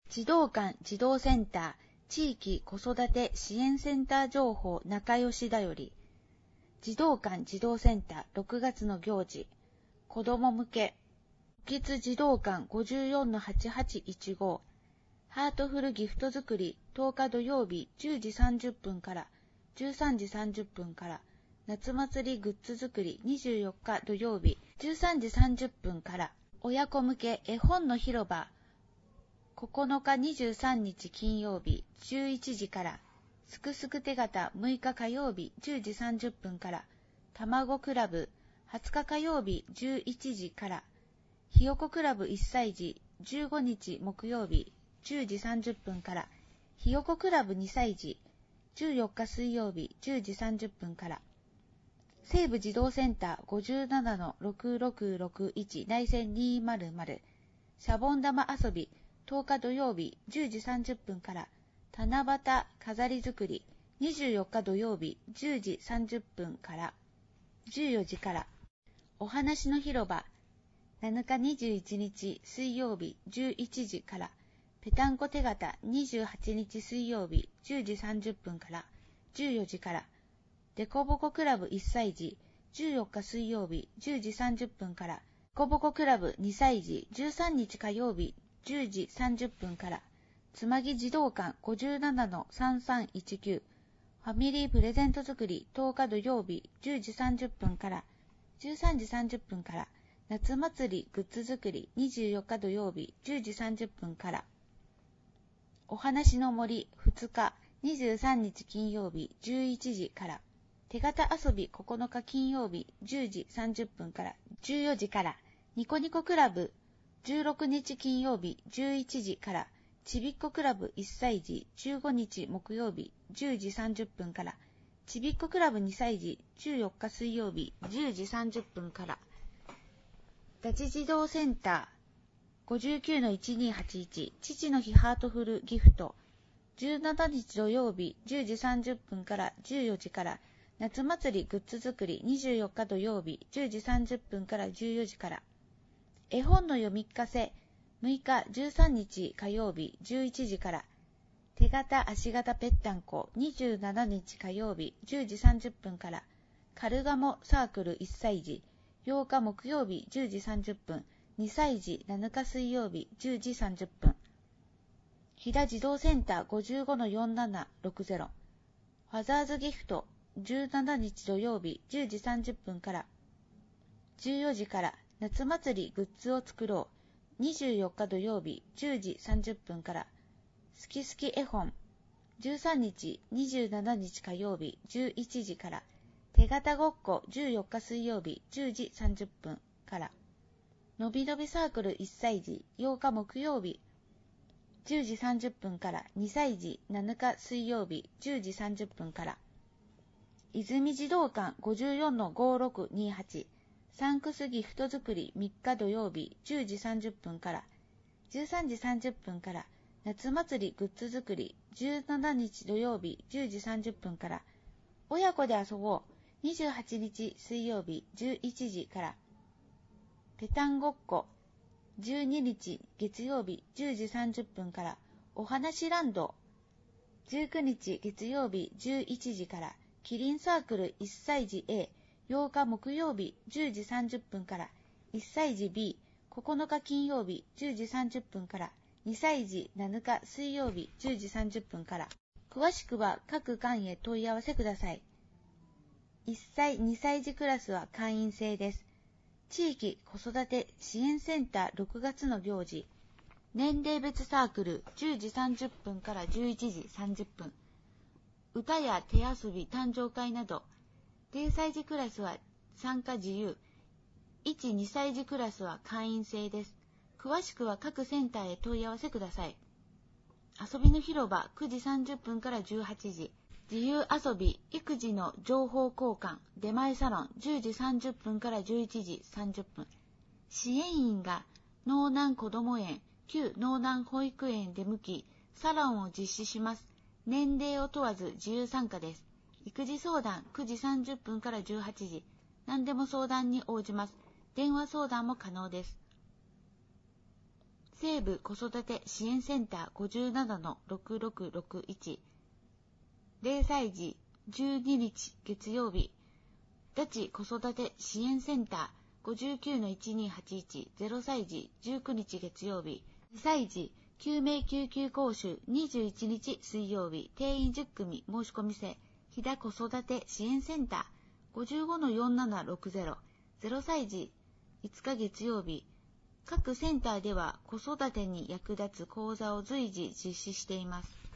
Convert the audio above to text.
児童館児童センター地域子育て支援センター情報仲良しだより。児童館児童センター6月の行事。子ども向け。興津児童館 54-8815。ハートフルギフト作り10日土曜日10時30分から13時30分から。夏祭りグッズ作り24日土曜日13時30分から。親子向け絵本の広場9日23日金曜日11時から。すくすく手形6日火曜日10時30分から。卵クラブ20日火曜日11時から。ひよこクラブ1歳児15日木曜日10時30分から。ひよこクラブ2歳児14日水曜日10時30分から。西部児童センター 57-6661 内線200シャボン玉遊び10日土曜日10時30分から。七夕飾り作り24日土曜日10時30分から14時から。お話の広場7日21日水曜日11時から。ぺたんこ手形28日水曜日10時30分から14時から。デコボコクラブ1歳児14日水曜日10時30分から。デコボコクラブ2歳児13日火曜日10時30分から。つまぎ児童館 57-3319 ファミリープレゼント作り10日土曜日10時30分から13時30分から。夏祭りグッズ作り24日土曜日10時30分から。お話の森2日23日金曜日11時から。手形遊び9日金曜日10時30分から14時から。ニコニコクラブ16日金曜日11時から。ちびっこクラブ1歳児15日木曜日10時30分から。ちびっこクラブ2歳児14日水曜日10時30分から。ラジ児童センター 59-1281 父の日ハートフルギフト17日土曜日10時30分から14時から。夏祭りグッズ作り24日土曜日10時30分から14時から。絵本の読み聞かせ6日13日火曜日11時から。手形足形ぺったんこ27日火曜日10時30分から。カルガモサークル1歳児8日木曜日10時30分2歳児7日水曜日10時30分。飛騨児童センター 55-4760 ファザーズギフト17日土曜日10時30分から14時から。夏祭りグッズを作ろう24日土曜日10時30分から。すきすき絵本13日27日火曜日11時から。手形ごっこ14日水曜日10時30分から。のびのびサークル1歳児8日木曜日10時30分から。2歳児7日水曜日10時30分から。泉児童館 54-5628 サンクスギフト作り3日土曜日10時30分から13時30分から。夏祭りグッズ作り17日土曜日10時30分から。親子で遊ぼう28日水曜日11時から。ぺたんごっこ12日月曜日10時30分から。お話ランド19日月曜日11時から。キリンサークル1歳児 A8 日木曜日10時30分から。1歳児 B9 日金曜日10時30分から。2歳児7日水曜日10時30分から。詳しくは各館へ問い合わせください。1歳2歳児クラスは会員制です。地域子育て支援センター6月の行事。年齢別サークル10時30分から11時30分。歌や手遊び誕生会など。0歳児クラスは参加自由。1、2歳児クラスは会員制です。詳しくは各センターへ問い合わせください。遊びの広場9時30分から18時。自由遊び、育児の情報交換、出前サロン10時30分から11時30分。支援員が脳南こども園、旧脳南保育園出向き、サロンを実施します。年齢を問わず自由参加です。育児相談9時30分から18時。何でも相談に応じます。電話相談も可能です。 西部子育て支援センター 57-6661 0歳児12日月曜日、拉致子育て支援センター 59-1281 0歳児19日月曜日、2歳児救命救急講習21日水曜日、定員10組申し込み制、飛騨子育て支援センター 55-4760 0歳児5日月曜日、各センターでは子育てに役立つ講座を随時実施しています。